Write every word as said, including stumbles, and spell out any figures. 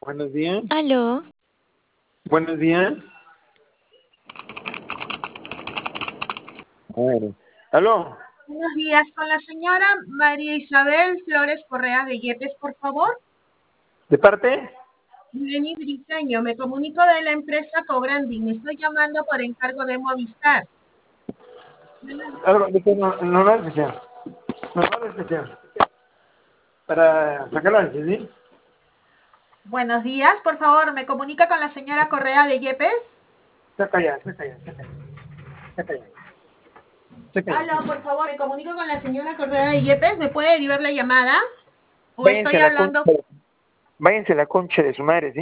Buenos días. Aló. Buenos días. A ver. Aló. Buenos días, con la señora María Isabel Flores Correa de Yepes, por favor. ¿De parte? Lenny Briceño, me comunico de la empresa Cobranding. Estoy llamando por encargo de Movistar. Algo, de que no, no lo especial. No lo especial. Para sacarlo, ¿sí? Buenos días, por favor, me comunica con la señora Correa de Yepes. Está callado, está callado, está callado. Está callado. Está callado. Aló, por favor, me comunico con la señora Correa de Yepes. ¿Me puede derivar la llamada? ¿O Váyanse estoy a la hablando? concha. Váyanse a la concha de su madre, ¿sí?